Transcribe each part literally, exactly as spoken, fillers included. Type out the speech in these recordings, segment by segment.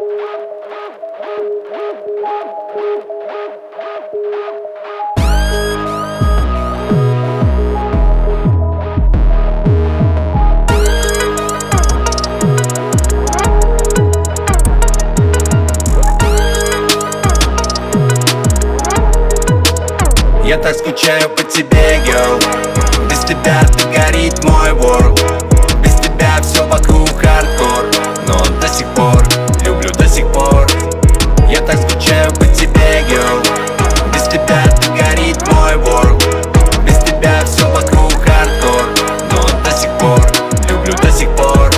Я так скучаю по тебе, girl. Без тебя так горит мой world. Без тебя все вокруг хардкор, но до сих пор люблю, до сих пор. Я так скучаю по тебе, girl. Без тебя так горит мой world. Без тебя все вокруг хардкор, но до сих пор люблю, до сих пор.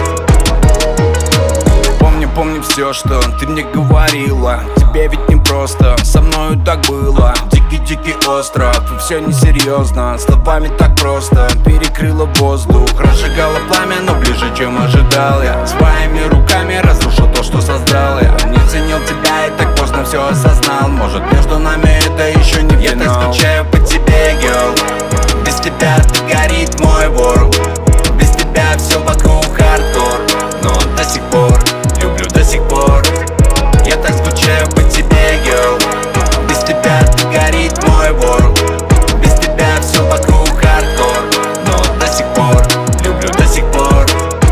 Помню, помню все, что ты мне говорила. Тебе ведь не просто, со мною так было. Дикий остров, и все несерьезно. Словами так просто перекрыло воздух. Разжигало пламя, но ближе, чем ожидал я. Своими руками разрушил то, что создал я. Не ценил тебя и так поздно все осознал. Может, между нами это еще не финал. Я так скучаю по тебе, girl. Без тебя так горит мой world. Без тебя все вокруг хардкор, но до сих пор люблю, до сих пор. Я так скучаю по тебе, girl. Без тебя так горит мой world. Без тебя все вокруг хардкор, но до сих пор люблю, до сих пор.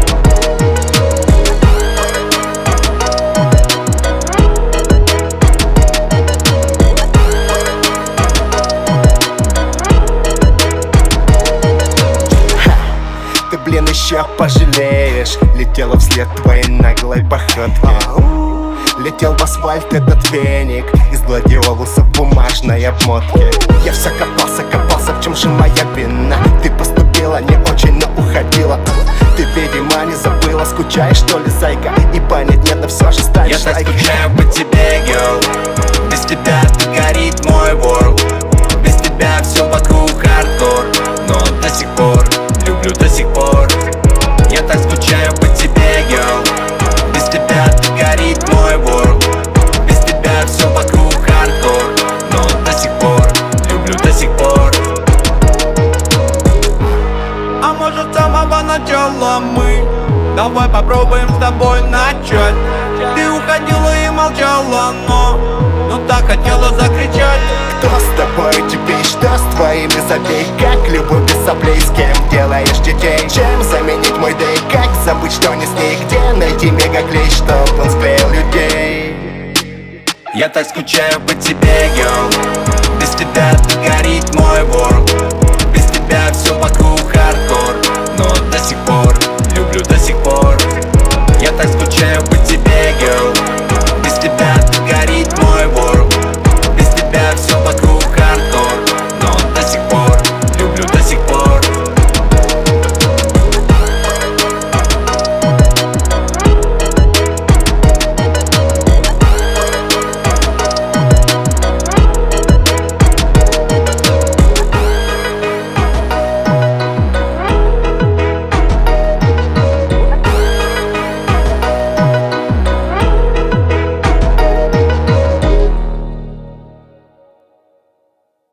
Ты, блин, еще пожалеешь. Летела вслед твоей наглой походке. Летел в асфальт этот веник из гладиолуса в бумажной обмотке. Я все копался, копался, в чем же моя вина? Ты поступила не очень, но уходила. Ты, видимо, не забыла, скучаешь, что ли, зайка? И понять нет, но все же станешь. Я так скучаю по тебе, girl. Без тебя так горит мой world. Без тебя все вокруг хардкор, но до сих пор люблю, до сих пор. Я так скучаю по тебе, girl. Без тебя так горит мой world. Без тебя все вокруг хардкор, но до сих пор люблю, до сих пор. А может, с самого начала мы давай попробуем с тобой начать. Ты уходила и молчала, но но так хотела закричать. Кто с тобой теперь, что с твоими забей? Как любовь без соплей, с кем делаешь детей? Чем заменить мой дэй? Как забыть, что не с ней? Где найти мегаклей, чтоб он склеил людей? Я так скучаю по тебе, girl. Без тебя так горит мой world.